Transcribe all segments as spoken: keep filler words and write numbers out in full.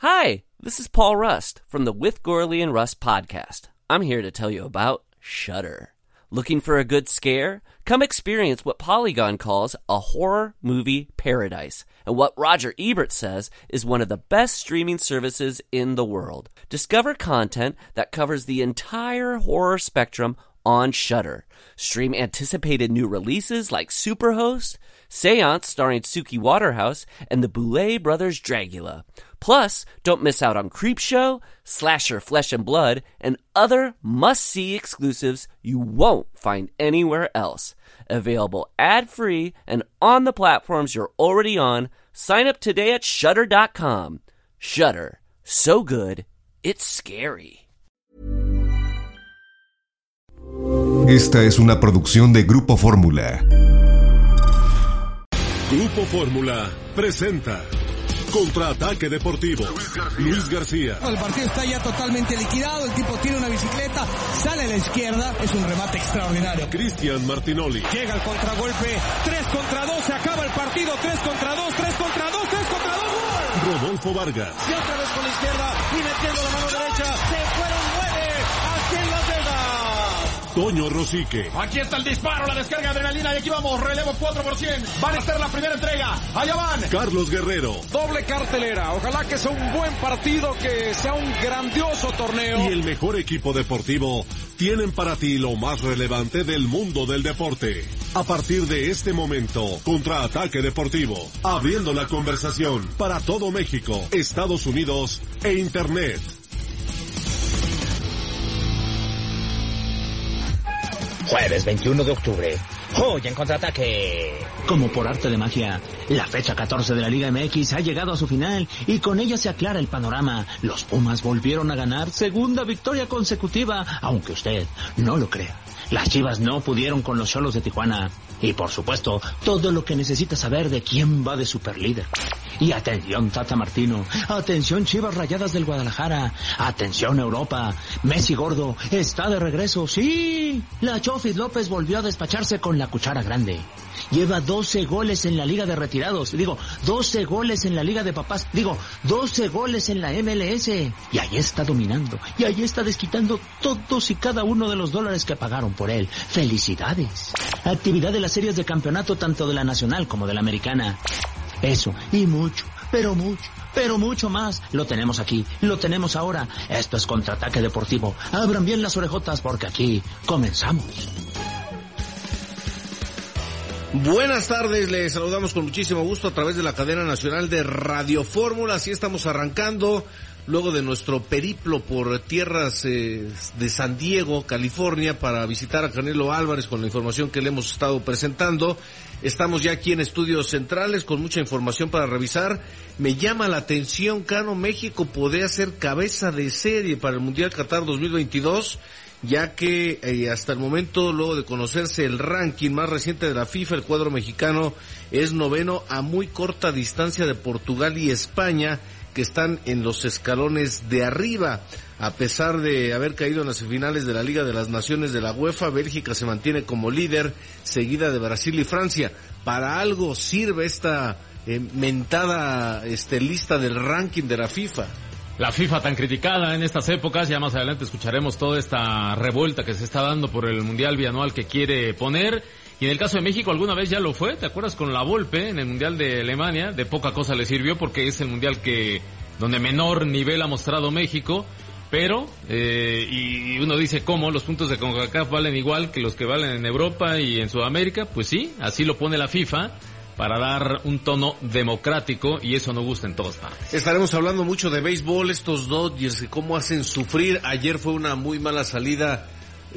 Hi, this is Paul Rust from the With Gorley and Rust podcast. I'm here to tell you about Shudder. Looking for a good scare? Come experience what Polygon calls a horror movie paradise, and what Roger Ebert says is one of the best streaming services in the world. Discover content that covers the entire horror spectrum on Shudder. Stream anticipated new releases like Superhost, Seance starring Suki Waterhouse, and the Boulet Brothers' Dragula. Plus, don't miss out on Creepshow, Slasher Flesh and Blood, and other must-see exclusives you won't find anywhere else. Available ad-free and on the platforms you're already on. Sign up today at Shudder dot com. Shudder. So good, it's scary. Esta es una producción de Grupo Fórmula. Grupo Fórmula presenta Contraataque Deportivo. Luis García. El partido está ya totalmente liquidado, el tipo tiene una bicicleta, sale a la izquierda, es un remate extraordinario. Cristian Martinoli. Llega el contragolpe, tres contra dos, se acaba el partido, tres contra dos, tres contra dos, tres contra dos, ¡gol! Rodolfo Vargas. Y otra vez con la izquierda, y metiendo la mano derecha, se fueron nueve, aquí en Las Vegas. Toño Rosique. Aquí está el disparo, la descarga de adrenalina y aquí vamos, relevo cuatro por cien. Van a hacer la primera entrega, allá van. Carlos Guerrero. Doble cartelera, ojalá que sea un buen partido, que sea un grandioso torneo. Y el mejor equipo deportivo tienen para ti lo más relevante del mundo del deporte. A partir de este momento, Contraataque Deportivo, abriendo la conversación para todo México, Estados Unidos e Internet. Jueves veintiuno de octubre. Hoy en Contraataque. Como por arte de magia, la fecha catorce de la Liga M X ha llegado a su final y con ella se aclara el panorama. Los Pumas volvieron a ganar segunda victoria consecutiva, aunque usted no lo crea. Las Chivas no pudieron con los Xolos de Tijuana. Y por supuesto, todo lo que necesita saber de quién va de superlíder. Y atención Tata Martino, atención Chivas Rayadas del Guadalajara, atención Europa, Messi Gordo está de regreso, sí. La Chofis López volvió a despacharse con la cuchara grande. Lleva doce goles en la Liga de Retirados, digo, doce goles en la Liga de Papás, digo, doce goles en la M L S. Y ahí está dominando, y ahí está desquitando todos y cada uno de los dólares que pagaron por él. ¡Felicidades! Actividad de las series de campeonato tanto de la nacional como de la americana. Eso, y mucho, pero mucho, pero mucho más. Lo tenemos aquí, lo tenemos ahora. Esto es Contraataque Deportivo. Abran bien las orejotas porque aquí comenzamos. Buenas tardes, les saludamos con muchísimo gusto a través de la cadena nacional de Radio Fórmula. Así estamos arrancando luego de nuestro periplo por tierras eh, de San Diego, California, para visitar a Canelo Álvarez con la información que le hemos estado presentando. Estamos ya aquí en Estudios Centrales con mucha información para revisar. Me llama la atención, Cano, México podría ser cabeza de serie para el Mundial Qatar dos mil veintidós, ya que eh, hasta el momento, luego de conocerse el ranking más reciente de la FIFA, el cuadro mexicano es noveno a muy corta distancia de Portugal y España, que están en los escalones de arriba. A pesar de haber caído en las finales de la Liga de las Naciones de la UEFA, Bélgica se mantiene como líder, seguida de Brasil y Francia. Para algo sirve esta eh, mentada este, lista del ranking de la FIFA. La FIFA tan criticada en estas épocas, ya más adelante escucharemos toda esta revuelta que se está dando por el Mundial bianual que quiere poner. Y en el caso de México alguna vez ya lo fue, ¿te acuerdas con la Volpe en el Mundial de Alemania? De poca cosa le sirvió porque es el Mundial que donde menor nivel ha mostrado México, pero, eh, y uno dice, ¿cómo? ¿Los puntos de CONCACAF valen igual que los que valen en Europa y en Sudamérica? Pues sí, así lo pone la FIFA, para dar un tono democrático, y eso no gusta en todas partes. Estaremos hablando mucho de béisbol, estos Dodgers, y cómo hacen sufrir. Ayer fue una muy mala salida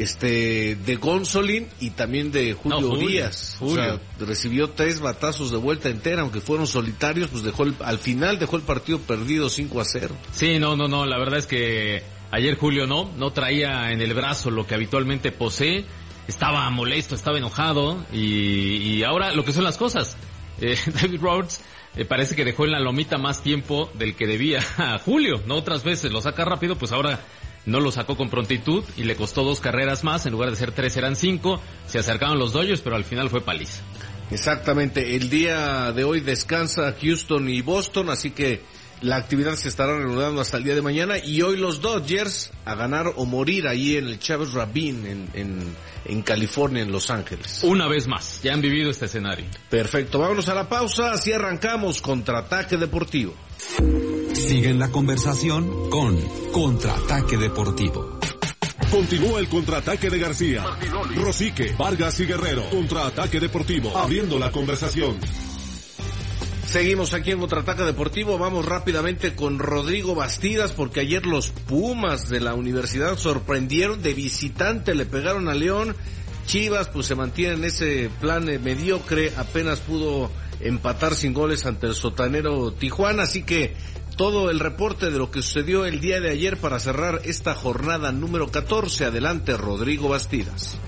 este de Gonsolin y también de Julio, no, Julio Díaz. Julio. O sea, recibió tres batazos de vuelta entera, aunque fueron solitarios, pues dejó el, al final dejó el partido perdido cinco a cero. Sí, no, no, no, la verdad es que ayer Julio no, no traía en el brazo lo que habitualmente posee. Estaba molesto, estaba enojado, y, y ahora lo que son las cosas, eh, David Roberts eh, parece que dejó en la lomita más tiempo del que debía a Julio, ¿no? Otras veces lo saca rápido, pues ahora no lo sacó con prontitud y le costó dos carreras más, en lugar de ser tres eran cinco, se acercaron los Dodgers, pero al final fue paliza. Exactamente, el día de hoy descansa Houston y Boston, así que La actividad se estará reanudando hasta el día de mañana y hoy los Dodgers a ganar o morir ahí en el Chávez Rabin en, en, en California, en Los Ángeles. Una vez más, ya han vivido este escenario. Perfecto, vámonos a la pausa, así arrancamos Contraataque Deportivo. Sigue en la conversación con Contraataque Deportivo. Continúa el Contraataque de García, Rosique, Vargas y Guerrero. Contraataque Deportivo, abriendo la conversación. Seguimos aquí en Contraataque Deportivo, vamos rápidamente con Rodrigo Bastidas porque ayer los Pumas de la universidad sorprendieron, de visitante le pegaron a León. Chivas pues se mantiene en ese plan eh, mediocre, apenas pudo empatar sin goles ante el sotanero Tijuana, así que todo el reporte de lo que sucedió el día de ayer para cerrar esta jornada número catorce. Adelante, Rodrigo Bastidas.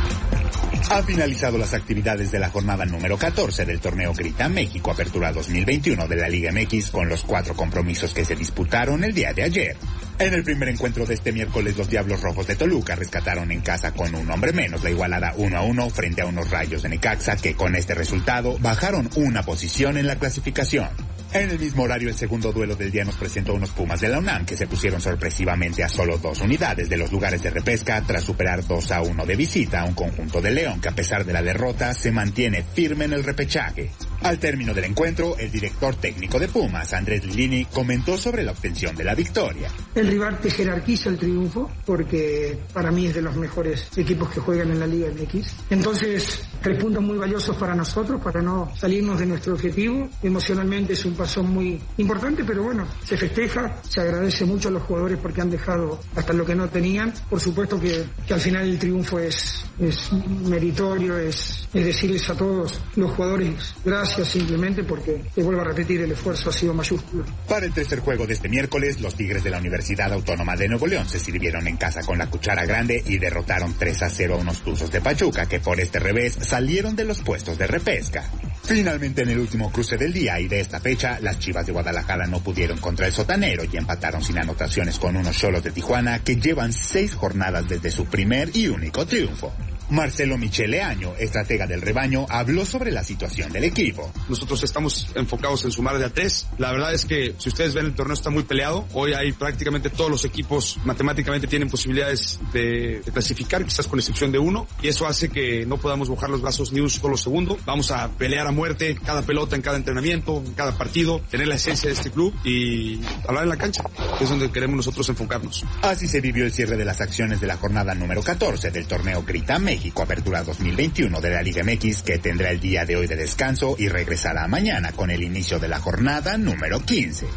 Han finalizado las actividades de la jornada número catorce del torneo Grita México Apertura dos mil veintiuno de la Liga M X con los cuatro compromisos que se disputaron el día de ayer. En el primer encuentro de este miércoles, los Diablos Rojos de Toluca rescataron en casa con un hombre menos la igualada uno a uno frente a unos Rayos de Necaxa que con este resultado bajaron una posición en la clasificación. En el mismo horario, el segundo duelo del día nos presentó unos Pumas de la UNAM que se pusieron sorpresivamente a solo dos unidades de los lugares de repesca tras superar dos a uno de visita a un conjunto de León que a pesar de la derrota se mantiene firme en el repechaje. Al término del encuentro, el director técnico de Pumas, Andrés Lilini, comentó sobre la obtención de la victoria. El rival te jerarquiza el triunfo porque para mí es de los mejores equipos que juegan en la Liga M X. Entonces, tres puntos muy valiosos para nosotros, para no salirnos de nuestro objetivo. Emocionalmente es un paso muy importante, pero bueno, se festeja, se agradece mucho a los jugadores porque han dejado hasta lo que no tenían. Por supuesto que, que al final el triunfo es, es meritorio, es, es decirles a todos los jugadores gracias simplemente porque, te vuelvo a repetir, el esfuerzo ha sido mayúsculo. Para el tercer juego de este miércoles, los Tigres de la Universidad Autónoma de Nuevo León se sirvieron en casa con la cuchara grande y derrotaron tres a cero a unos Tuzos de Pachuca que por este revés salieron de los puestos de repesca. Finalmente, en el último cruce del día y de esta fecha, las Chivas de Guadalajara no pudieron contra el sotanero y empataron sin anotaciones con unos Xolos de Tijuana que llevan seis jornadas desde su primer y único triunfo. Marcelo Michele Año, estratega del rebaño, habló sobre la situación del equipo. Nosotros estamos enfocados en sumar de a tres. La verdad es que, si ustedes ven, el torneo está muy peleado. Hoy hay prácticamente todos los equipos matemáticamente tienen posibilidades de, de clasificar, quizás con excepción de uno, y eso hace que no podamos bajar los brazos ni un solo segundo. Vamos a pelear a muerte cada pelota, en cada entrenamiento, en cada partido, tener la esencia de este club y hablar en la cancha, que es donde queremos nosotros enfocarnos. Así se vivió el cierre de las acciones de la jornada número catorce del torneo Grita México. México Apertura dos mil veintiuno de la Liga M X, que tendrá el día de hoy de descanso y regresará mañana con el inicio de la jornada número quince.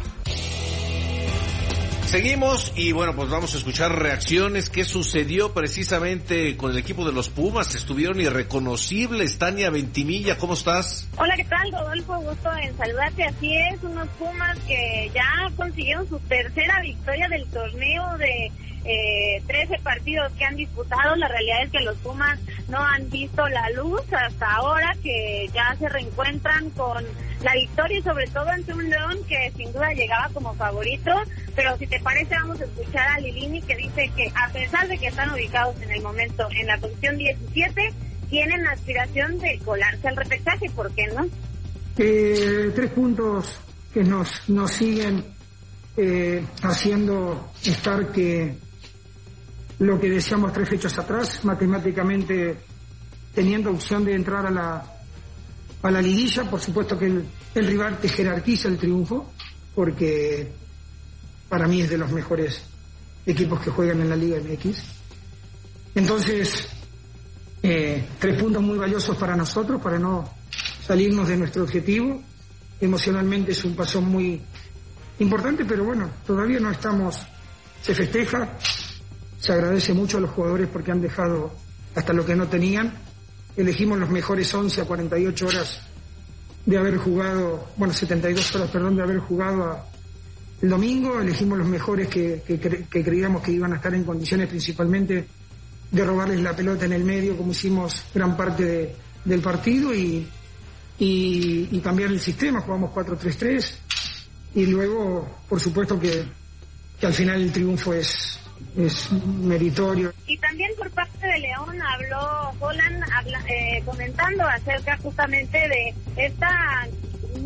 Seguimos y bueno, pues vamos a escuchar reacciones. ¿Qué sucedió precisamente con el equipo de los Pumas? Estuvieron irreconocibles. Tania Ventimilla, ¿cómo estás? Hola, ¿qué tal, Rodolfo? Gusto en saludarte. Así es, unos Pumas que ya consiguieron su tercera victoria del torneo de eh, trece partidos que han disputado. La realidad es que los Pumas no han visto la luz hasta ahora, que ya se reencuentran con la victoria y sobre todo ante un León que sin duda llegaba como favorito. Pero si te parece, vamos a escuchar a Lilini, que dice que a pesar de que están ubicados en el momento en la posición diecisiete, tienen la aspiración de colarse al repechaje. ¿Por qué no? Eh, tres puntos que nos, nos siguen eh, haciendo estar que lo que decíamos tres fechas atrás, matemáticamente teniendo opción de entrar a la a la liguilla. Por supuesto que el, el rival te jerarquiza el triunfo, porque para mí es de los mejores equipos que juegan en la Liga M X. Entonces, eh, tres puntos muy valiosos para nosotros, para no salirnos de nuestro objetivo. Emocionalmente es un paso muy importante, pero bueno, todavía no estamos, se festeja, se agradece mucho a los jugadores porque han dejado hasta lo que no tenían. Elegimos los mejores once a cuarenta y ocho horas de haber jugado, bueno, setenta y dos horas, perdón, de haber jugado a, el domingo. Elegimos los mejores que, que, que creíamos que iban a estar en condiciones principalmente de robarles la pelota en el medio, como hicimos gran parte de, del partido, y, y, y cambiar el sistema. Jugamos cuatro tres tres y luego, por supuesto que, que al final el triunfo es es meritorio. Y también por parte de León habló Holland habla, eh, comentando acerca justamente de esta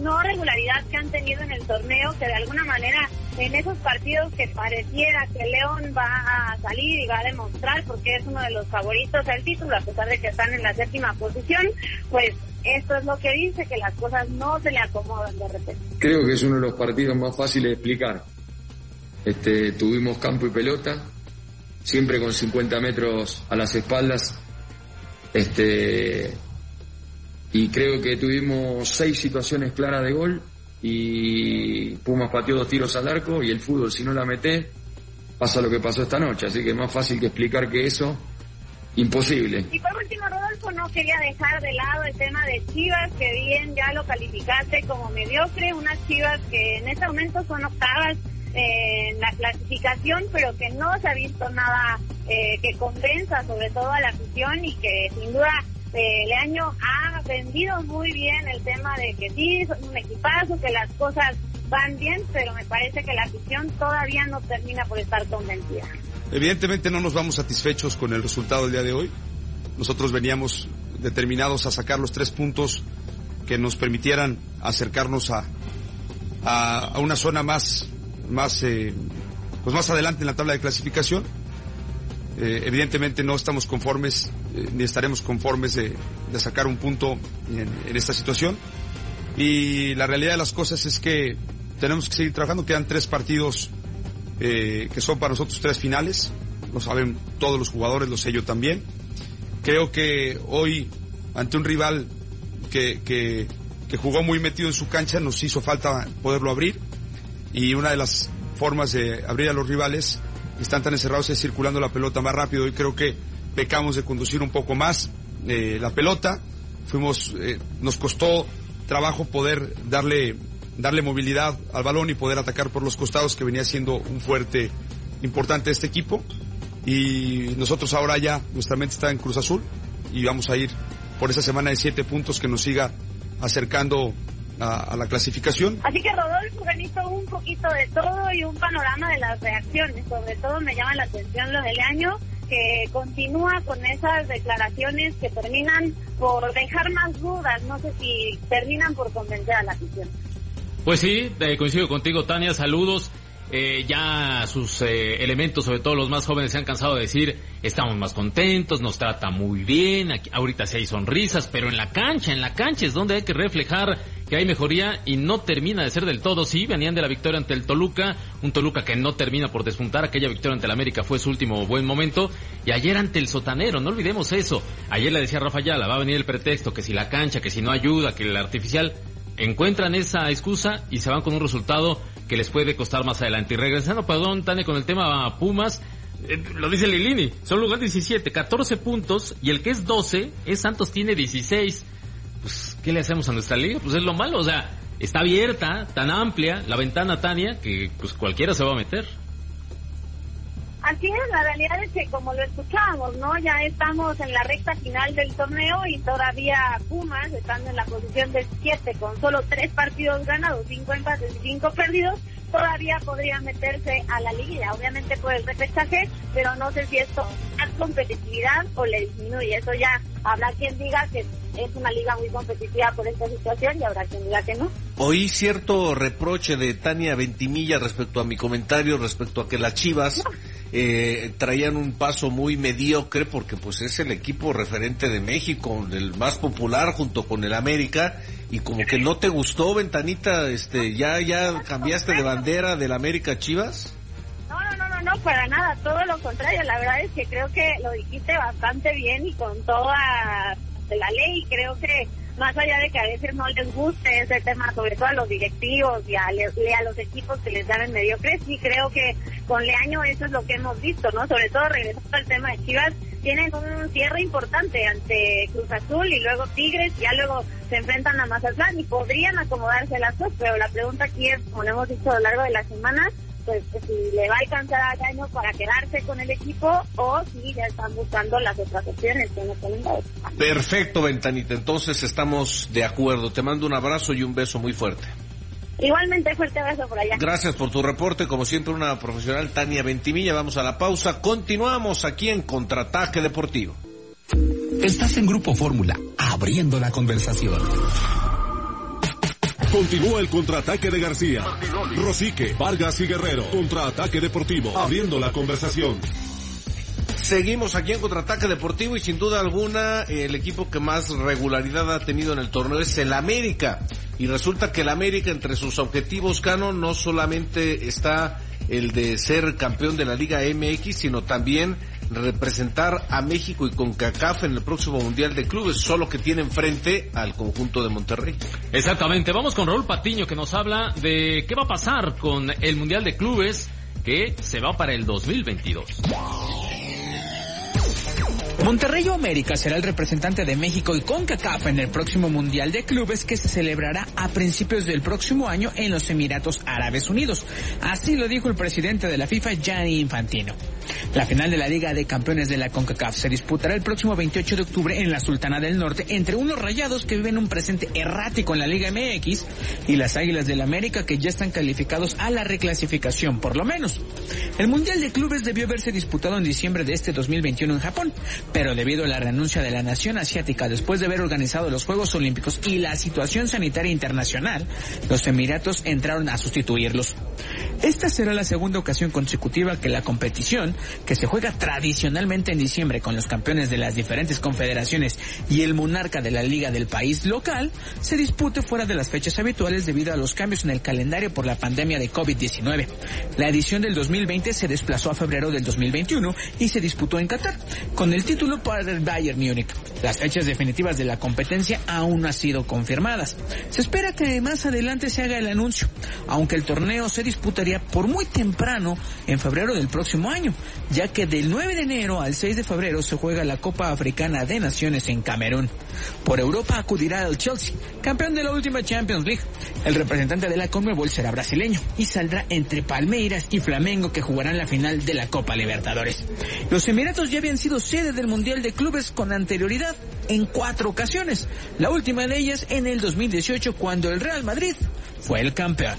no regularidad que han tenido en el torneo, que de alguna manera en esos partidos que pareciera que León va a salir y va a demostrar porque es uno de los favoritos al título, a pesar de que están en la séptima posición, pues esto es lo que dice, que las cosas no se le acomodan de repente. Creo que es uno de los partidos más fáciles de explicar. Este, tuvimos campo y pelota, siempre con cincuenta metros a las espaldas, este, y creo que tuvimos seis situaciones claras de gol, y Pumas pateó dos tiros al arco, y el fútbol, si no la metés, pasa lo que pasó esta noche, así que es más fácil que explicar que eso, imposible. Y por último, Rodolfo, no quería dejar de lado el tema de Chivas, que bien ya lo calificaste como mediocre, unas Chivas que en este momento son octavas en la clasificación, pero que no se ha visto nada eh, que convenza sobre todo a la afición, y que sin duda eh, Leaño ha vendido muy bien el tema de que sí, son un equipazo, que las cosas van bien, pero me parece que la afición todavía no termina por estar convencida. Evidentemente no nos vamos satisfechos con el resultado del día de hoy. Nosotros veníamos determinados a sacar los tres puntos que nos permitieran acercarnos a, a, a una zona más más eh, pues más adelante en la tabla de clasificación. Eh, evidentemente no estamos conformes eh, ni estaremos conformes de, de sacar un punto en, en esta situación, y la realidad de las cosas es que tenemos que seguir trabajando. Quedan tres partidos eh, que son para nosotros tres finales, lo saben todos los jugadores, lo sé yo también. Creo que hoy, ante un rival que, que, que jugó muy metido en su cancha, nos hizo falta poderlo abrir. Y una de las formas de abrir a los rivales que están tan encerrados es circulando la pelota más rápido, y creo que pecamos de conducir un poco más eh, la pelota. Fuimos, eh, nos costó trabajo poder darle, darle movilidad al balón y poder atacar por los costados, que venía siendo un fuerte importante de este equipo. Y nosotros ahora ya, nuestra mente está en Cruz Azul, y vamos a ir por esa semana de siete puntos que nos siga acercando A, a la clasificación. Así que, Rodolfo, Benito, un poquito de todo y un panorama de las reacciones. Sobre todo me llama la atención lo del año, que continúa con esas declaraciones que terminan por dejar más dudas. No sé si terminan por convencer a la afición. Pues sí, eh, coincido contigo, Tania, saludos. Eh, ya sus eh, elementos, sobre todo los más jóvenes, se han cansado de decir: estamos más contentos, nos trata muy bien, aquí, ahorita sí hay sonrisas, pero en la cancha, en la cancha es donde hay que reflejar que hay mejoría, y no termina de ser del todo. Sí, venían de la victoria ante el Toluca, un Toluca que no termina por despuntar. Aquella victoria ante el América fue su último buen momento, y ayer ante el Sotanero, no olvidemos eso. Ayer le decía Rafa Ayala, va a venir el pretexto, que si la cancha, que si no ayuda, que el artificial. Encuentran esa excusa y se van con un resultado que les puede costar más adelante. Y regresando, perdón, Tania, con el tema Pumas, eh, lo dice Lilini, son lugar diecisiete, catorce puntos, y el que es doce es Santos, tiene dieciséis. Pues, ¿qué le hacemos a nuestra liga? Pues es lo malo, o sea, está abierta, tan amplia la ventana, Tania, que pues cualquiera se va a meter. Así es, la realidad es que, como lo escuchábamos, ¿no? Ya estamos en la recta final del torneo, y todavía Pumas, estando en la posición de siete con solo tres partidos ganados, cinco empates y cinco perdidos, todavía podría meterse a la liguilla, obviamente por el repechaje, pero no sé si esto da competitividad o le disminuye. Eso ya habrá quien diga que es una liga muy competitiva por esta situación, y habrá quien diga que no. Oí cierto reproche de Tania Ventimilla respecto a mi comentario, respecto a que las Chivas no. eh, traían un paso muy mediocre, porque pues es el equipo referente de México, el más popular junto con el América, y como que no te gustó, Ventanita, este, ya, ya cambiaste de bandera del América a Chivas. No, no, no, no, no, para nada, todo lo contrario. La verdad es que creo que lo dijiste bastante bien y con toda la ley. Creo que más allá de que a veces no les guste ese tema, sobre todo a los directivos y a, a los equipos que les dan mediocres, sí creo que con Leaño eso es lo que hemos visto, ¿no? Sobre todo regresando al tema de Chivas, tienen un cierre importante ante Cruz Azul y luego Tigres, ya luego se enfrentan a Mazatlán y podrían acomodarse las dos, pero la pregunta aquí es, como hemos dicho a lo largo de la semana, pues si le va a alcanzar a Leaño para quedarse con el equipo o si ya están buscando las otras opciones que nos ponen. Perfecto, Ventanita, entonces estamos de acuerdo. Te mando un abrazo y un beso muy fuerte. Igualmente, fuerte abrazo por allá. Gracias por tu reporte, como siempre una profesional, Tania Ventimilla. Vamos a la pausa, continuamos aquí en Contraataque Deportivo. Estás en Grupo Fórmula, abriendo la conversación. Continúa el contraataque de García, Rosique, Vargas y Guerrero. Contraataque deportivo, abriendo la conversación. Seguimos aquí en Contraataque Deportivo y sin duda alguna el equipo que más regularidad ha tenido en el torneo es el América. Y resulta que el América, entre sus objetivos, Cano, no solamente está el de ser campeón de la Liga M X, sino también representar a México y CONCACAF en el próximo Mundial de Clubes, solo que tiene enfrente al conjunto de Monterrey. Exactamente, vamos con Raúl Patiño, que nos habla de qué va a pasar con el Mundial de Clubes, que se va para el dos mil veintidós. Monterrey o América será el representante de México y CONCACAF en el próximo Mundial de Clubes que se celebrará a principios del próximo año en los Emiratos Árabes Unidos. Así lo dijo el presidente de la FIFA, Gianni Infantino. La final de la Liga de Campeones de la CONCACAF se disputará el próximo veintiocho de octubre en la Sultana del Norte entre unos Rayados que viven un presente errático en la Liga M X y las Águilas del América que ya están calificados a la reclasificación por lo menos. El Mundial de Clubes debió haberse disputado en diciembre de este dos mil veintiuno en Japón, pero debido a la renuncia de la nación asiática después de haber organizado los Juegos Olímpicos y la situación sanitaria internacional, los Emiratos entraron a sustituirlos. Esta será la segunda ocasión consecutiva que la competición, que se juega tradicionalmente en diciembre con los campeones de las diferentes confederaciones y el monarca de la liga del país local, se dispute fuera de las fechas habituales debido a los cambios en el calendario por la pandemia de COVID diecinueve. La edición del dos mil veinte se desplazó a febrero del dos mil veintiuno y se disputó en Qatar, con el título para el Bayern Múnich. Las fechas definitivas de la competencia aún no han sido confirmadas. Se espera que más adelante se haga el anuncio, aunque el torneo se disputaría por muy temprano en febrero del próximo año, ya que del nueve de enero al seis de febrero se juega la Copa Africana de Naciones en Camerún. Por Europa acudirá el Chelsea, campeón de la última Champions League. El representante de la Conmebol será brasileño y saldrá entre Palmeiras y Flamengo, que jugarán la final de la Copa Libertadores. Los Emiratos ya habían sido sede del Mundial de Clubes con anterioridad en cuatro ocasiones, la última de ellas en el dos mil dieciocho cuando el Real Madrid fue el campeón.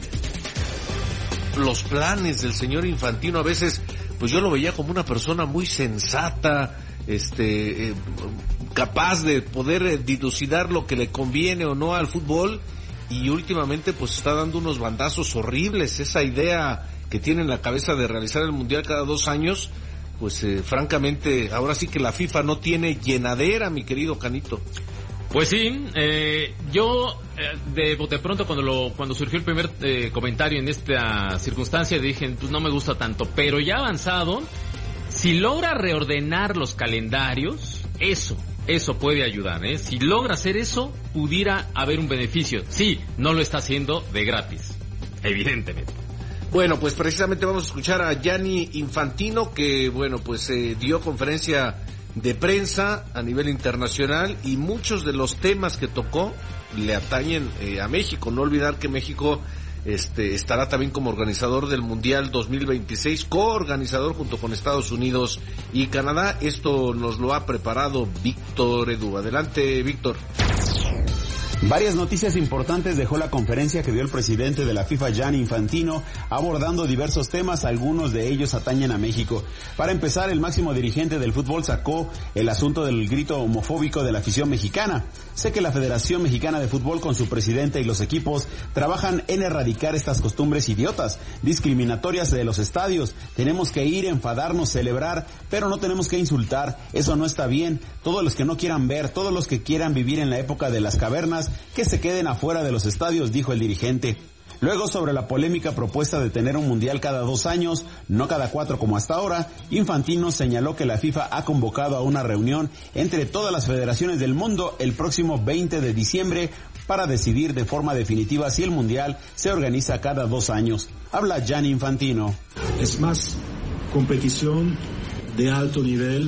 Los planes del señor Infantino a veces, pues yo lo veía como una persona muy sensata, este, eh, capaz de poder eh, dilucidar lo que le conviene o no al fútbol, y últimamente pues está dando unos bandazos horribles. Esa idea que tiene en la cabeza de realizar el Mundial cada dos años, pues eh, francamente ahora sí que la FIFA no tiene llenadera, mi querido Canito. Pues sí, eh, yo eh, de bote pronto cuando lo cuando surgió el primer eh, comentario en esta circunstancia dije, pues no me gusta tanto, pero ya avanzado, si logra reordenar los calendarios, eso, eso puede ayudar, ¿eh? Si logra hacer eso, pudiera haber un beneficio. Sí, no lo está haciendo de gratis, evidentemente. Bueno, pues precisamente vamos a escuchar a Gianni Infantino, que bueno, pues eh, dio conferencia de prensa a nivel internacional y muchos de los temas que tocó le atañen eh, a México. No olvidar que México este estará también como organizador del Mundial dos mil veintiséis, coorganizador junto con Estados Unidos y Canadá. Esto nos lo ha preparado Víctor Edu. Adelante, Víctor. Varias noticias importantes dejó la conferencia que dio el presidente de la FIFA, Gianni Infantino, abordando diversos temas, algunos de ellos atañen a México. Para empezar, el máximo dirigente del fútbol sacó el asunto del grito homofóbico de la afición mexicana. Sé que la Federación Mexicana de Fútbol con su presidente y los equipos trabajan en erradicar estas costumbres idiotas, discriminatorias de los estadios. Tenemos que ir, enfadarnos, celebrar, pero no tenemos que insultar. Eso no está bien. Todos los que no quieran ver, todos los que quieran vivir en la época de las cavernas, que se queden afuera de los estadios, dijo el dirigente. Luego, sobre la polémica propuesta de tener un mundial cada dos años, no cada cuatro como hasta ahora, Infantino señaló que la FIFA ha convocado a una reunión entre todas las federaciones del mundo el próximo veinte de diciembre para decidir de forma definitiva si el mundial se organiza cada dos años. Habla Gianni Infantino. Es más competición de alto nivel,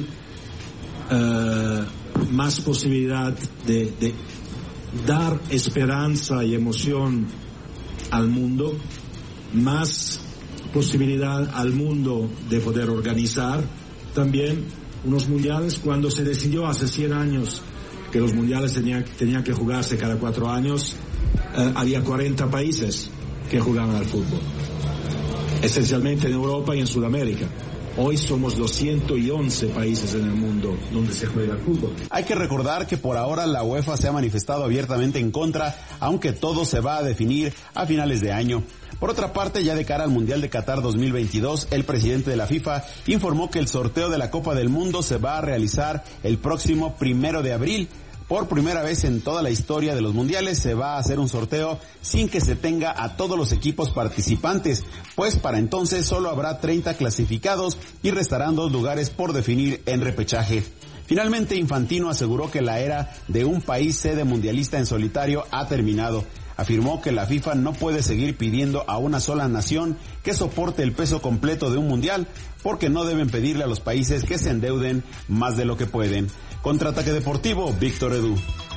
uh, más posibilidad de, de dar esperanza y emoción al mundo, más posibilidad al mundo de poder organizar también unos mundiales. Cuando se decidió hace cien años que los mundiales tenían, tenían que jugarse cada cuatro años, eh, había cuarenta países que jugaban al fútbol, esencialmente en Europa y en Sudamérica. Hoy somos los ciento once países en el mundo donde se juega fútbol. Hay que recordar que por ahora la UEFA se ha manifestado abiertamente en contra, aunque todo se va a definir a finales de año. Por otra parte, ya de cara al Mundial de Qatar dos mil veintidós, el presidente de la FIFA informó que el sorteo de la Copa del Mundo se va a realizar el próximo primero de abril. Por primera vez en toda la historia de los mundiales se va a hacer un sorteo sin que se tenga a todos los equipos participantes, pues para entonces solo habrá treinta clasificados y restarán dos lugares por definir en repechaje. Finalmente, Infantino aseguró que la era de un país sede mundialista en solitario ha terminado. Afirmó que la FIFA no puede seguir pidiendo a una sola nación que soporte el peso completo de un mundial, porque no deben pedirle a los países que se endeuden más de lo que pueden. Contraataque deportivo, Víctor Edu.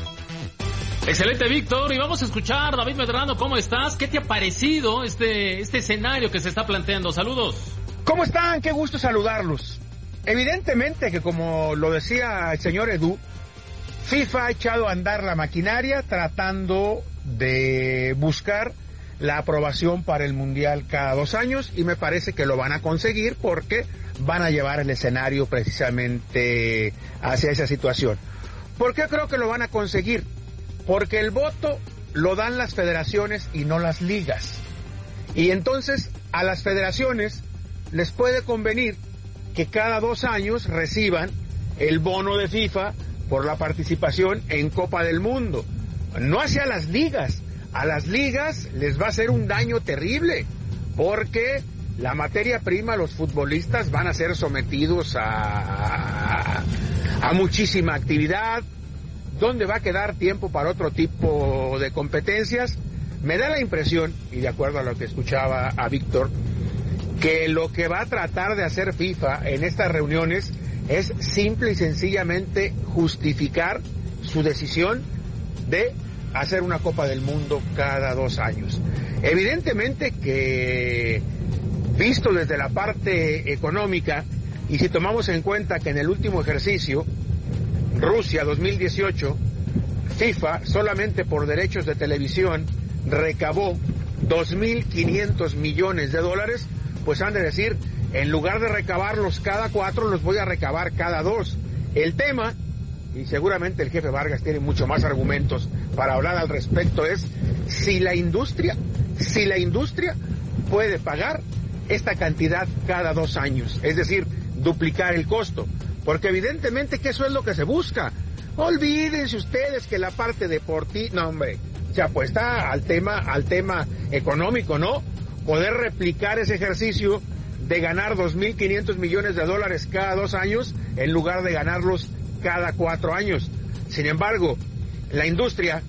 Excelente, Víctor, y vamos a escuchar, David Medrano, ¿cómo estás? ¿Qué te ha parecido este, este escenario que se está planteando? Saludos. ¿Cómo están? Qué gusto saludarlos. Evidentemente que, como lo decía el señor Edu, FIFA ha echado a andar la maquinaria tratando de buscar la aprobación para el Mundial cada dos años, y me parece que lo van a conseguir porque van a llevar el escenario precisamente hacia esa situación. ¿Por qué creo que lo van a conseguir? Porque el voto lo dan las federaciones y no las ligas. Y entonces a las federaciones les puede convenir que cada dos años reciban el bono de FIFA por la participación en Copa del Mundo. No hacia las ligas. A las ligas les va a hacer un daño terrible, porque la materia prima, los futbolistas van a ser sometidos a, a, a muchísima actividad, donde va a quedar tiempo para otro tipo de competencias. Me da la impresión, y de acuerdo a lo que escuchaba a Víctor, que lo que va a tratar de hacer FIFA en estas reuniones es simple y sencillamente justificar su decisión de hacer una Copa del Mundo cada dos años. Evidentemente que, visto desde la parte económica, y si tomamos en cuenta que en el último ejercicio, Rusia dos mil dieciocho, FIFA solamente por derechos de televisión recabó dos mil quinientos millones de dólares, pues han de decir, en lugar de recabarlos cada cuatro, los voy a recabar cada dos. El tema, y seguramente el jefe Vargas tiene mucho más argumentos para hablar al respecto, es si la industria, si la industria puede pagar esta cantidad cada dos años, es decir, duplicar el costo, porque evidentemente que eso es lo que se busca. Olvídense ustedes que la parte deportiva, no hombre, se apuesta al tema, al tema económico, ¿no? Poder replicar ese ejercicio de ganar dos mil quinientos millones de dólares cada dos años en lugar de ganarlos cada cuatro años. Sin embargo, la industria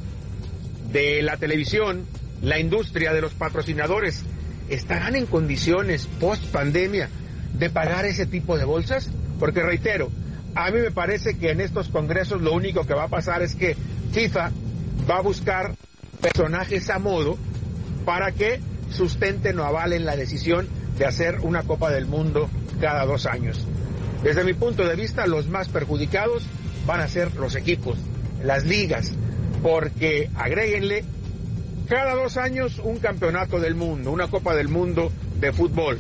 de la televisión, la industria de los patrocinadores, ¿estarán en condiciones post pandemia de pagar ese tipo de bolsas? Porque reitero, a mí me parece que en estos congresos lo único que va a pasar es que FIFA va a buscar personajes a modo para que sustenten o avalen la decisión de hacer una Copa del Mundo cada dos años. Desde mi punto de vista, los más perjudicados van a ser los equipos, las ligas, porque agréguenle cada dos años un campeonato del mundo, una Copa del Mundo de fútbol.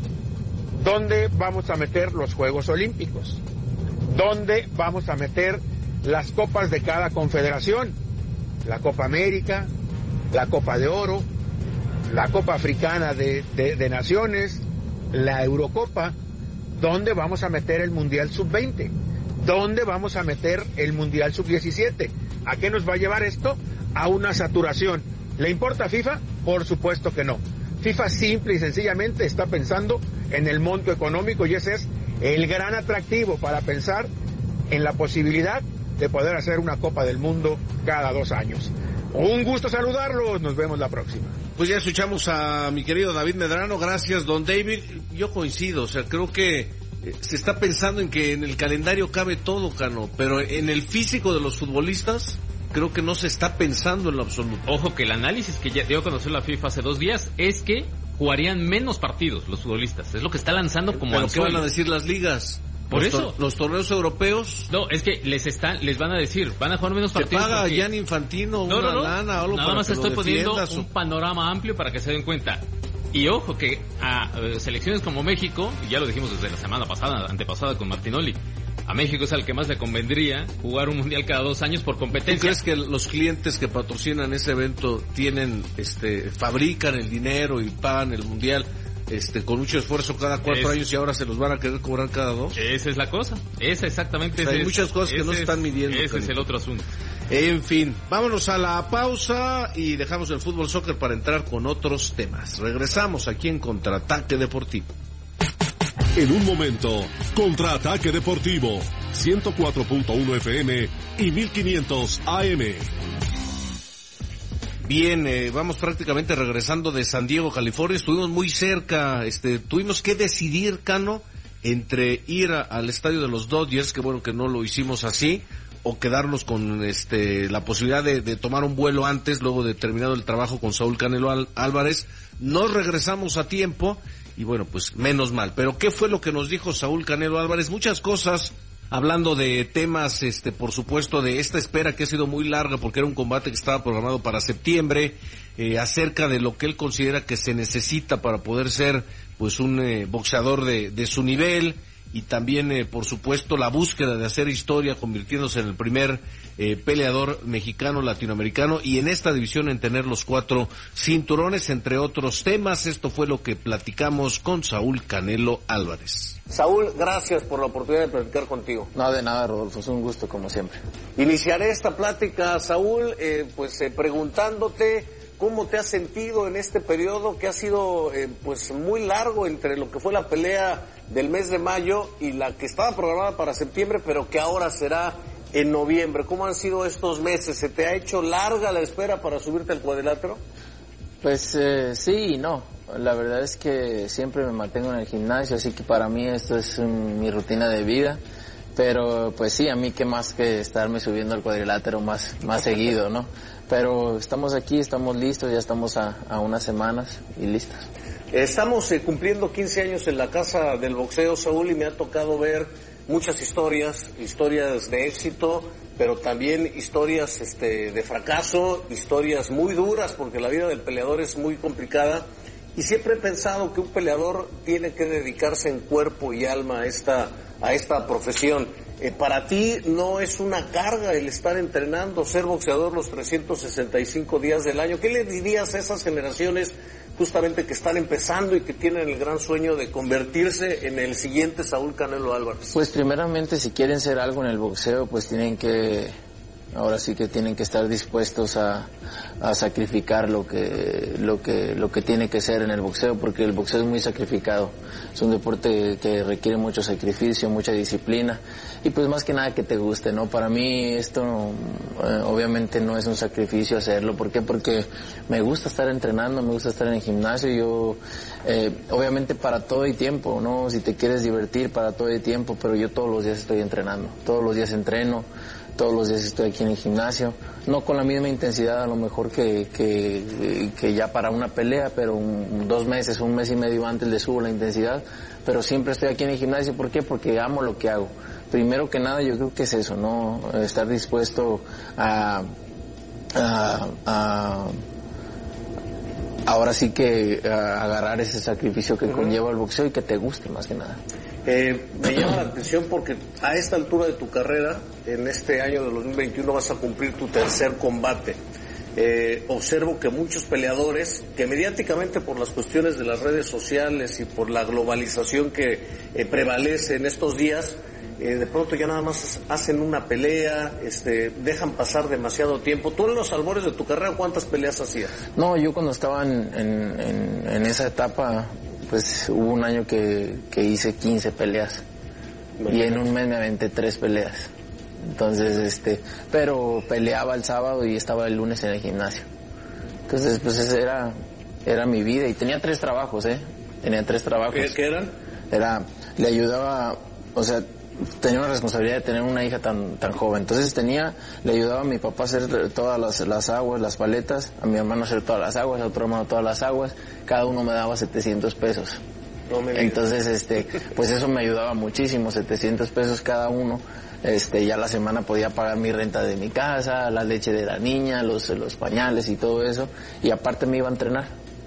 ¿Dónde vamos a meter los Juegos Olímpicos? ¿Dónde vamos a meter las copas de cada confederación? La Copa América, la Copa de Oro, la Copa Africana de, de, de Naciones, la Eurocopa. ¿Dónde vamos a meter el Mundial sub veinte? ¿Dónde vamos a meter el Mundial sub diecisiete? ¿A qué nos va a llevar esto? A una saturación. ¿Le importa a FIFA? Por supuesto que no. FIFA simple y sencillamente está pensando en el monto económico, y ese es el gran atractivo para pensar en la posibilidad de poder hacer una Copa del Mundo cada dos años. Un gusto saludarlos, nos vemos la próxima. Pues ya escuchamos a mi querido David Medrano, gracias don David. Yo coincido, o sea, creo que se está pensando en que en el calendario cabe todo, Cano, pero en el físico de los futbolistas creo que no se está pensando en lo absoluto. Ojo que el análisis que ya dio a conocer la FIFA hace dos días es que jugarían menos partidos los futbolistas, es lo que está lanzando como anzuelo. ¿Pero qué van a decir las ligas? Por los eso. Tor- los torneos europeos. No, es que les están, les van a decir, van a jugar menos partidos. ¿Te paga porque... Gianni Infantino no, una no, no. lana o algo? Nada para más que estoy poniendo o... un panorama amplio para que se den cuenta. Y ojo que a eh, selecciones como México, y ya lo dijimos desde la semana pasada, antepasada con Martinoli, a México es al que más le convendría jugar un mundial cada dos años por competencia. ¿Tú crees que los clientes que patrocinan ese evento tienen, este, fabrican el dinero y pagan el mundial, este, con mucho esfuerzo cada cuatro es, años y ahora se los van a querer cobrar cada dos? Esa es la cosa. Esa exactamente. O sea, ese hay muchas cosas que no se están midiendo. Ese es el otro asunto. En fin, vámonos a la pausa y dejamos el fútbol soccer para entrar con otros temas. Regresamos aquí en Contraataque Deportivo. En un momento, Contraataque Deportivo, ciento cuatro punto uno F M y mil quinientos A M. Bien, eh, vamos prácticamente regresando de San Diego, California. Estuvimos muy cerca, este, tuvimos que decidir, Cano, entre ir a, al estadio de los Dodgers, que bueno que no lo hicimos así, o quedarnos con este la posibilidad de, de tomar un vuelo antes, luego de terminado el trabajo con Saúl Canelo Al- Álvarez. Nos regresamos a tiempo y bueno, pues menos mal. Pero ¿qué fue lo que nos dijo Saúl Canelo Álvarez? Muchas cosas, hablando de temas, este, por supuesto, de esta espera que ha sido muy larga porque era un combate que estaba programado para septiembre, eh, acerca de lo que él considera que se necesita para poder ser, pues, un eh, boxeador de, de su nivel. Y también, eh, por supuesto, la búsqueda de hacer historia, convirtiéndose en el primer eh, peleador mexicano latinoamericano y en esta división en tener los cuatro cinturones, entre otros temas. Esto fue lo que platicamos con Saúl Canelo Álvarez. Saúl, gracias por la oportunidad de platicar contigo. No, de nada, Rodolfo, es un gusto como siempre. Iniciaré esta plática, Saúl, eh, pues eh, preguntándote cómo te has sentido en este periodo que ha sido eh, pues muy largo entre lo que fue la pelea del mes de mayo y la que estaba programada para septiembre, pero que ahora será en noviembre. ¿Cómo han sido estos meses? ¿Se te ha hecho larga la espera para subirte al cuadrilátero? Pues eh, sí y no. La verdad es que siempre me mantengo en el gimnasio, así que para mí esto es un, mi rutina de vida. Pero pues sí, a mí qué más que estarme subiendo al cuadrilátero más, más seguido, ¿no? Pero estamos aquí, estamos listos, ya estamos a, a unas semanas y listos. Estamos eh, cumpliendo quince años en la Casa del Boxeo, Saúl, y me ha tocado ver muchas historias, historias de éxito, pero también historias este, de fracaso, historias muy duras, porque la vida del peleador es muy complicada. Y siempre he pensado que un peleador tiene que dedicarse en cuerpo y alma a esta, a esta profesión. Eh, para ti no es una carga el estar entrenando, ser boxeador los trescientos sesenta y cinco días del año. ¿Qué le dirías a esas generaciones justamente que están empezando y que tienen el gran sueño de convertirse en el siguiente Saúl Canelo Álvarez? Pues primeramente, si quieren ser algo en el boxeo, pues tienen que, ahora sí que tienen que estar dispuestos a, a sacrificar lo que, lo que, lo que tiene que ser en el boxeo, porque el boxeo es muy sacrificado. Es un deporte que requiere mucho sacrificio, mucha disciplina, y pues más que nada que te guste, ¿no? Para mí esto eh, obviamente no es un sacrificio hacerlo. ¿Por qué? Porque me gusta estar entrenando, me gusta estar en el gimnasio. Yo, eh, obviamente para todo hay tiempo, ¿no? Si te quieres divertir, para todo hay tiempo, pero yo todos los días estoy entrenando, todos los días entreno. Todos los días estoy aquí en el gimnasio, no con la misma intensidad a lo mejor que, que, que ya para una pelea, pero un, dos meses, un mes y medio antes le subo la intensidad, pero siempre estoy aquí en el gimnasio. ¿Por qué? Porque amo lo que hago. Primero que nada yo creo que es eso, ¿no? Estar dispuesto a, a, a ahora sí que a agarrar ese sacrificio que uh-huh. conlleva el boxeo y que te guste más que nada. Eh, me llama la atención porque a esta altura de tu carrera, en este año de dos mil veintiuno vas a cumplir tu tercer combate. Eh, observo que muchos peleadores, que mediáticamente por las cuestiones de las redes sociales y por la globalización que eh, prevalece en estos días, eh, de pronto ya nada más hacen una pelea, este, dejan pasar demasiado tiempo. Tú en los albores de tu carrera, ¿cuántas peleas hacías? No, yo cuando estaba en, en, en, en esa etapa, pues hubo un año que, que hice quince peleas. Bueno, y en un mes me aventé tres peleas. Entonces, este, pero peleaba el sábado y estaba el lunes en el gimnasio. Entonces, pues esa era, era mi vida. Y tenía tres trabajos, ¿eh? Tenía tres trabajos. ¿Qué, qué eran? Era, le ayudaba, o sea, tenía una responsabilidad de tener una hija tan tan joven. Entonces tenía, le ayudaba a mi papá a hacer todas las, las aguas, las paletas, a mi hermano a hacer todas las aguas, a otro hermano todas las aguas. Cada uno me daba setecientos pesos. No me Entonces, este, pues eso me ayudaba muchísimo, setecientos pesos cada uno. Este, ya la semana podía pagar mi renta de mi casa, la leche de la niña, los, los pañales y todo eso. Y aparte me iba a entrenar.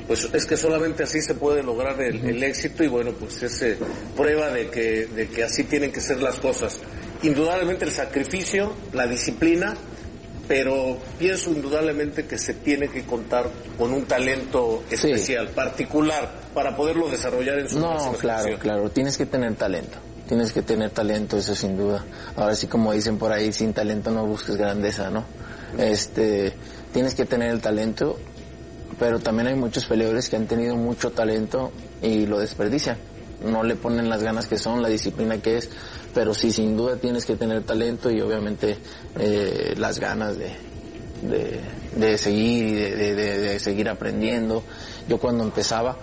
pues es que solamente así se puede lograr el, el éxito, y bueno, pues es eh, prueba de que, de que así tienen que ser las cosas. Indudablemente el sacrificio, la disciplina, pero pienso indudablemente que se tiene que contar con un talento especial, sí, particular, para poderlo desarrollar en su No, máxima claro, expresión. claro, tienes que tener talento, tienes que tener talento, eso sin duda. Ahora sí, como dicen por ahí, sin talento no busques grandeza, ¿no? Este, tienes que tener el talento, pero también hay muchos peleadores que han tenido mucho talento y lo desperdician. No le ponen las ganas que son, la disciplina que es, pero sí, sin duda tienes que tener talento y obviamente eh, las ganas de, de, de seguir y de, de, de, de seguir aprendiendo. Yo cuando empezaba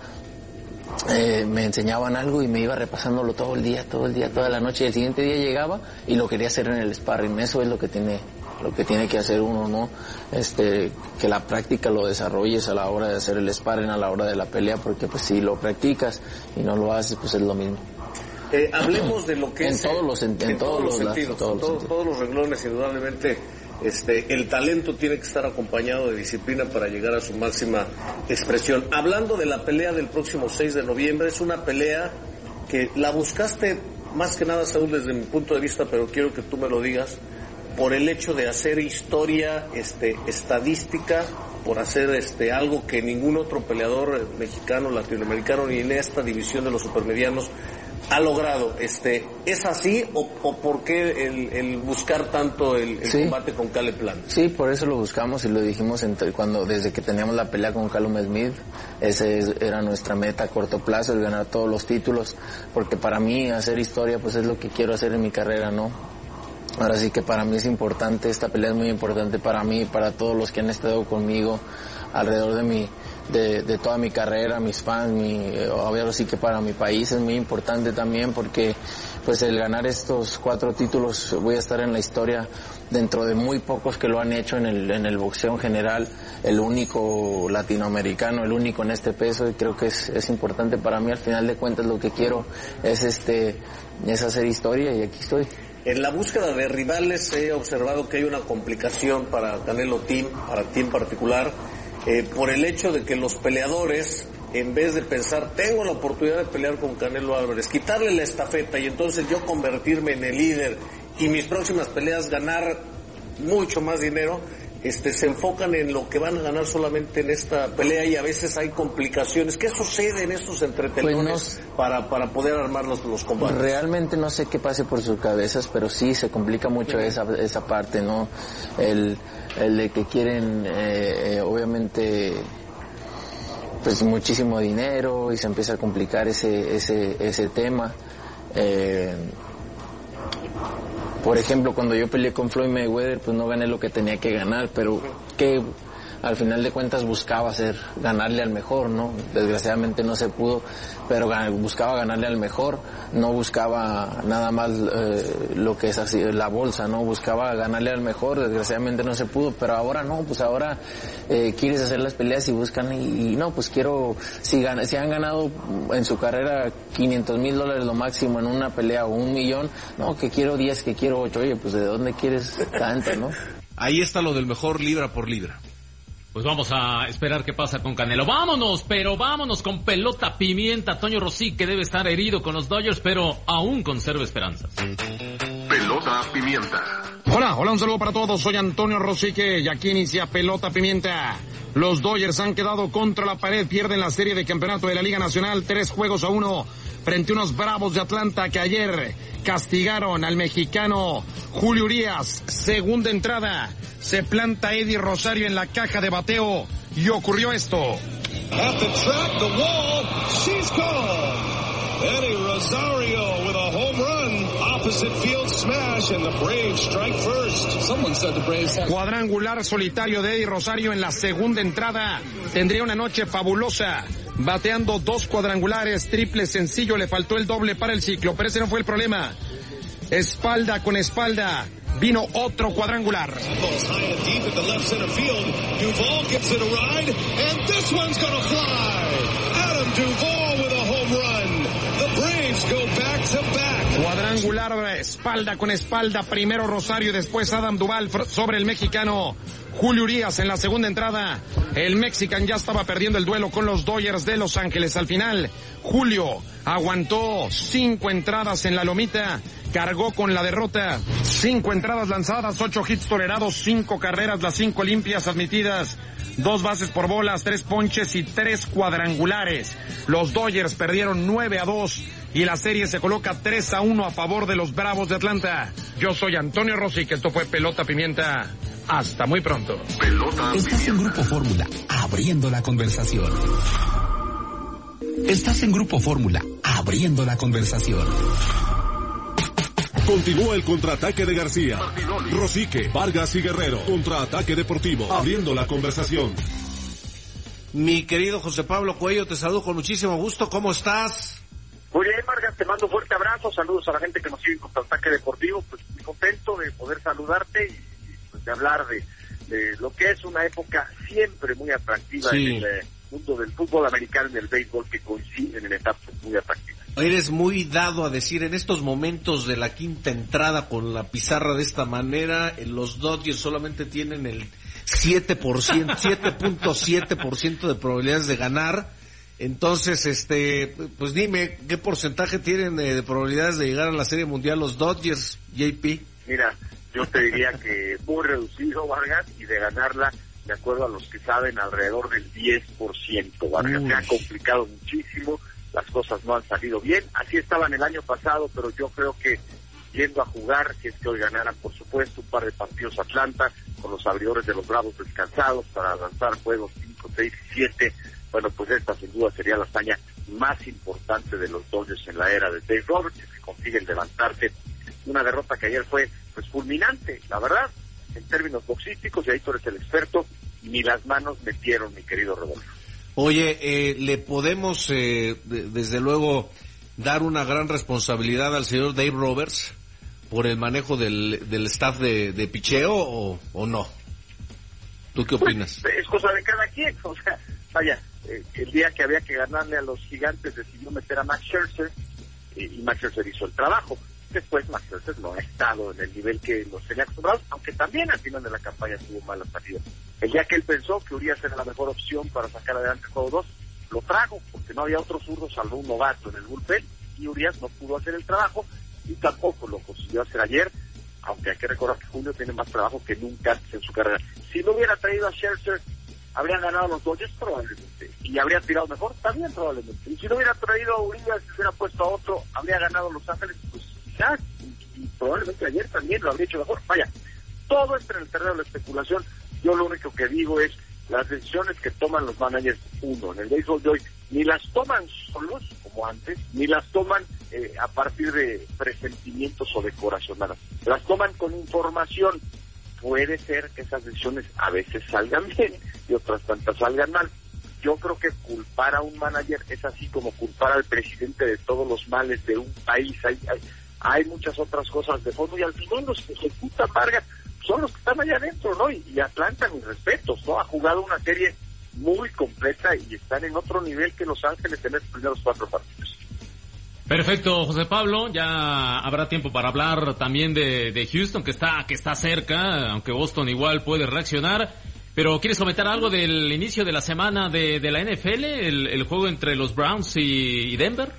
eh, me enseñaban algo y me iba repasándolo todo el día, todo el día, toda la noche, y el siguiente día llegaba y lo quería hacer en el sparring. Eso es lo que tiene lo que tiene que hacer uno, ¿no? Este, que la práctica lo desarrolles a la hora de hacer el sparring, a la hora de la pelea, porque pues si lo practicas y no lo haces, pues es lo mismo. Eh, hablemos de lo que en es... Todos los, en, en, en todos, todos los los sentidos, todos, en todo, los todos los renglones, indudablemente, este, el talento tiene que estar acompañado de disciplina para llegar a su máxima expresión. Hablando de la pelea del próximo seis de noviembre, es una pelea que la buscaste más que nada, Saúl, desde mi punto de vista, pero quiero que tú me lo digas, por el hecho de hacer historia este, estadística, por hacer este algo que ningún otro peleador mexicano, latinoamericano, ni en esta división de los supermedianos ha logrado. Este, ¿es así o, o por qué el, el buscar tanto el, el sí. combate con Caleb Plant? Sí, por eso lo buscamos y lo dijimos entre, cuando desde que teníamos la pelea con Callum Smith. Ese era nuestra meta a corto plazo, el ganar todos los títulos, porque para mí hacer historia pues es lo que quiero hacer en mi carrera, ¿no? Ahora sí que para mí es importante, esta pelea es muy importante para mí, para todos los que han estado conmigo alrededor de mi, de, de toda mi carrera, mis fans, mi, ahora sí que para mi país es muy importante también, porque pues el ganar estos cuatro títulos voy a estar en la historia dentro de muy pocos que lo han hecho en el, en el boxeo en general, el único latinoamericano, el único en este peso, y creo que es, es importante para mí. Al final de cuentas lo que quiero es este, es hacer historia, y aquí estoy. En la búsqueda de rivales he observado que hay una complicación para Canelo Team, para ti en particular, eh, por el hecho de que los peleadores, en vez de pensar, tengo la oportunidad de pelear con Canelo Álvarez, quitarle la estafeta y entonces yo convertirme en el líder y mis próximas peleas ganar mucho más dinero, este, se enfocan en lo que van a ganar solamente en esta pelea, y a veces hay complicaciones. ¿Qué sucede en estos entretelones pues no, para, para poder armar los, los combates? Realmente no sé qué pase por sus cabezas, pero sí se complica mucho sí. esa, esa parte, ¿no? El, el de que quieren, eh, eh, obviamente, pues muchísimo dinero, y se empieza a complicar ese, ese, ese tema. Eh, Por ejemplo, cuando yo peleé con Floyd Mayweather, pues no gané lo que tenía que ganar, pero que al final de cuentas buscaba hacer, ganarle al mejor, ¿no? Desgraciadamente no se pudo, pero buscaba ganarle al mejor, no buscaba nada más eh, lo que es así, la bolsa, ¿no? Buscaba ganarle al mejor, desgraciadamente no se pudo, pero ahora no, pues ahora eh, quieres hacer las peleas y buscan, y, y no, pues quiero, si, gan si han ganado en su carrera quinientos mil dólares lo máximo en una pelea, o un millón, no, que quiero diez, que quiero ocho, oye, pues ¿de dónde quieres tanto, no? Ahí está lo del mejor libra por libra. Pues vamos a esperar qué pasa con Canelo. Vámonos, pero vámonos con pelota pimienta. Toño Rossi, que debe estar herido con los Dodgers, pero aún conserva esperanzas. Pelota pimienta. Hola, hola, un saludo para todos. Soy Antonio Rosique y aquí inicia Pelota Pimienta. Los Dodgers han quedado contra la pared, pierden la serie de campeonato de la Liga Nacional, tres juegos a uno, frente a unos Bravos de Atlanta que ayer castigaron al mexicano Julio Urias. Segunda entrada, se planta Eddie Rosario en la caja de bateo y ocurrió esto. At the track, the wall, she's gone. Eddie Rosario with a home run, opposite field smash, and the Braves strike first. Someone said the Braves had... Cuadrangular solitario de Eddie Rosario en la segunda entrada. Tendría una noche fabulosa, bateando dos cuadrangulares, triple sencillo, le faltó el doble para el ciclo, pero ese no fue el problema. Espalda con espalda, vino otro cuadrangular. cuadrangular, espalda con espalda, primero Rosario y después Adam Duval sobre el mexicano Julio Urias en la segunda entrada. El Mexican ya estaba perdiendo el duelo con los Dodgers de Los Ángeles. Al final, Julio aguantó cinco entradas en la lomita, cargó con la derrota, cinco entradas lanzadas, ocho hits tolerados, cinco carreras, las cinco limpias admitidas, dos bases por bolas, tres ponches y tres cuadrangulares. Los Dodgers perdieron nueve a dos y la serie se coloca tres a uno a favor de los Bravos de Atlanta. Yo soy Antonio Rossi, que esto fue Pelota Pimienta. Hasta muy pronto. Pelota Estás en Grupo Fórmula, abriendo la conversación. Estás en Grupo Fórmula, abriendo la conversación. Continúa el contraataque de García, Rosique, Vargas y Guerrero. Contraataque deportivo, abriendo la conversación. Mi querido José Pablo Cuello, te saludo con muchísimo gusto. ¿Cómo estás? Muy bien, Vargas, te mando un fuerte abrazo. Saludos a la gente que nos sigue en Contraataque Deportivo. Pues muy contento de poder saludarte y pues, de hablar de, de lo que es una época siempre muy atractiva sí. en el eh, mundo del fútbol americano y del béisbol, que coinciden en etapas muy atractivas. Eres muy dado a decir en estos momentos de la quinta entrada con la pizarra de esta manera, los Dodgers solamente tienen el siete por ciento, siete punto siete por ciento de probabilidades de ganar. Entonces, este, pues dime, ¿qué porcentaje tienen de, de probabilidades de llegar a la Serie Mundial los Dodgers, J P? Mira, yo te diría que muy reducido, Vargas, y de ganarla, de acuerdo a los que saben, alrededor del diez por ciento, Vargas. Uy. Se ha complicado muchísimo, las cosas no han salido bien. Así estaban el año pasado, pero yo creo que yendo a jugar, si es que hoy ganaran, por supuesto, un par de partidos Atlanta, con los abridores de los Bravos descansados para lanzar juegos cinco, seis y siete, bueno, pues esta sin duda sería la hazaña más importante de los Dodgers en la era de Dave Roberts, que consiguen levantarse. Una derrota que ayer fue pues fulminante, la verdad, en términos boxísticos, y ahí tú eres el experto, ni las manos metieron, mi querido Rodolfo. Oye, eh, ¿le podemos, eh, de, desde luego, dar una gran responsabilidad al señor Dave Roberts por el manejo del, del staff de, de picheo o, o no? ¿Tú qué opinas? Pues, es cosa de cada quien, o sea, vaya, eh, el día que había que ganarle a los Gigantes decidió meter a Max Scherzer eh, y Max Scherzer hizo el trabajo. Después Max Scherzer no ha estado en el nivel que los tenía acostumbrados, aunque también al final de la campaña tuvo malas salidas. El día que él pensó que Urias era la mejor opción para sacar adelante el juego dos, lo trajo, porque no había otro zurdo salvo un novato en el bullpen, y Urias no pudo hacer el trabajo, y tampoco lo consiguió hacer ayer, aunque hay que recordar que Julio tiene más trabajo que nunca en su carrera. Si no hubiera traído a Scherzer, habrían ganado los Dodgers probablemente, y habría tirado mejor también probablemente. Y si no hubiera traído a Urias, si hubiera puesto a otro, habría ganado Los Ángeles, pues quizás, y, y probablemente ayer también lo habría hecho mejor. Vaya, todo entra en el terreno de la especulación. Yo lo único que digo es, las decisiones que toman los managers, uno, en el béisbol de hoy, ni las toman solos, como antes, ni las toman eh, a partir de presentimientos o de corazonadas. Las toman con información. Puede ser que esas decisiones a veces salgan bien y otras tantas salgan mal. Yo creo que culpar a un manager es así como culpar al presidente de todos los males de un país. Hay, hay, hay muchas otras cosas de fondo, y al final los que ejecutan, Vargas, son los que están allá adentro, ¿no? Y, y Atlanta, mis respetos, ¿no? Ha jugado una serie muy completa y están en otro nivel que Los Ángeles en estos primeros cuatro partidos. Perfecto, José Pablo, ya habrá tiempo para hablar también de, de Houston, que está, que está cerca, aunque Boston igual puede reaccionar. Pero ¿quieres comentar algo del inicio de la semana de, de la N F L, el, el juego entre los Browns y, y Denver?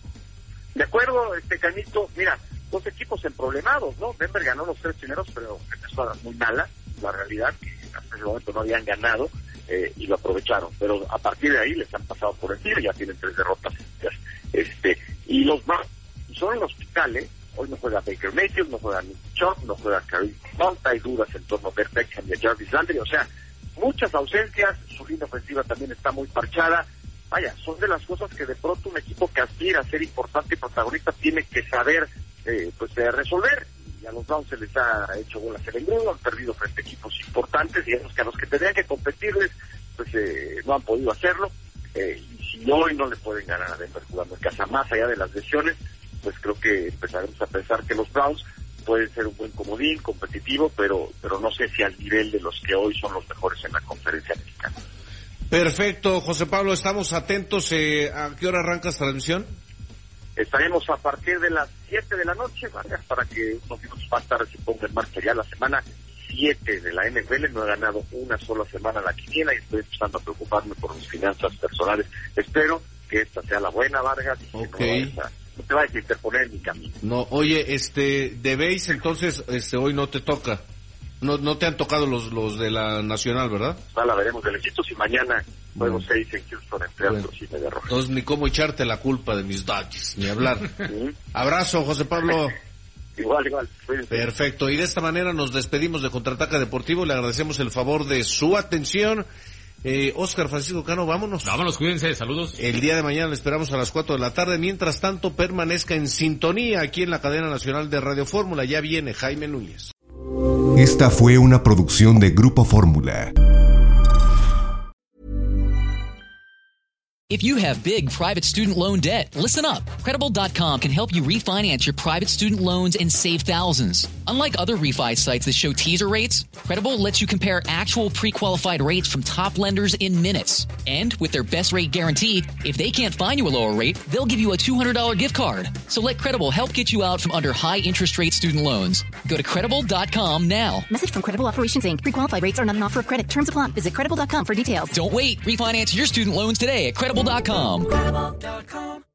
De acuerdo, este Canito, mira, dos equipos emproblemados, ¿no? Denver ganó los tres primeros, pero empezó muy mala, la realidad, que hasta ese momento no habían ganado, eh, y lo aprovecharon, pero a partir de ahí les han pasado por encima, ya tienen tres derrotas. Este, y los más son en el hospital, ¿eh? Hoy no juega Baker Mayfield, no juega Nick Chubb, no juega Kareem Hunt, hay dudas en torno a Bert Beckham y a Jarvis Landry, o sea, muchas ausencias, su línea ofensiva también está muy parchada. Vaya, son de las cosas que de pronto un equipo que aspira a ser importante y protagonista tiene que saber eh, pues de resolver. Y a los Browns se les ha hecho bolas en el engrudo, han perdido frente a equipos importantes, y a los que a los que tendrían que competirles, pues eh, no han podido hacerlo. Eh, y si hoy no le pueden ganar a Denver jugando en casa, más allá de las lesiones, pues creo que empezaremos a pensar que los Browns pueden ser un buen comodín, competitivo, pero pero no sé si al nivel de los que hoy son los mejores en la conferencia mexicana. Perfecto, José Pablo, estamos atentos. Eh, ¿A qué hora arrancas transmisión? Estaremos a partir de las siete de la noche, Vargas, para que unos minutos más tarde se ponga en marcha ya la semana siete de la N F L. No he ganado una sola semana la quiniela y estoy empezando a preocuparme por mis finanzas personales. Espero que esta sea la buena, Vargas, y okay. que no, a, no te vayas a interponer en mi camino. No, oye, este, de base, entonces, este, hoy no te toca. No, no te han tocado los, los de la Nacional, ¿verdad? Ah, la veremos de lejitos y mañana juego seis en Houston entre bueno. Astros y Media Roja. Entonces, ni cómo echarte la culpa de mis Dodgers, ni hablar. ¿Sí? Abrazo, José Pablo. Igual, igual. Perfecto. Y de esta manera nos despedimos de Contraataque Deportivo. Le agradecemos el favor de su atención. Eh, Oscar Francisco Cano, vámonos. Vámonos, cuídense, saludos. El día de mañana le esperamos a las cuatro de la tarde. Mientras tanto, permanezca en sintonía aquí en la cadena nacional de Radio Fórmula. Ya viene Jaime Núñez. Esta fue una producción de Grupo Fórmula. If you have big private student loan debt, listen up. Credible dot com can help you refinance your private student loans and save thousands. Unlike other refi sites that show teaser rates, Credible lets you compare actual pre-qualified rates from top lenders in minutes. And with their best rate guarantee, if they can't find you a lower rate, they'll give you a two hundred dollars gift card. So let Credible help get you out from under high interest rate student loans. Go to Credible dot com now. Message from Credible Operations Incorporated. Pre-qualified rates are not an offer of credit. Terms apply. Visit Credible dot com for details. Don't wait. Refinance your student loans today at Credible dot com. Credible dot com.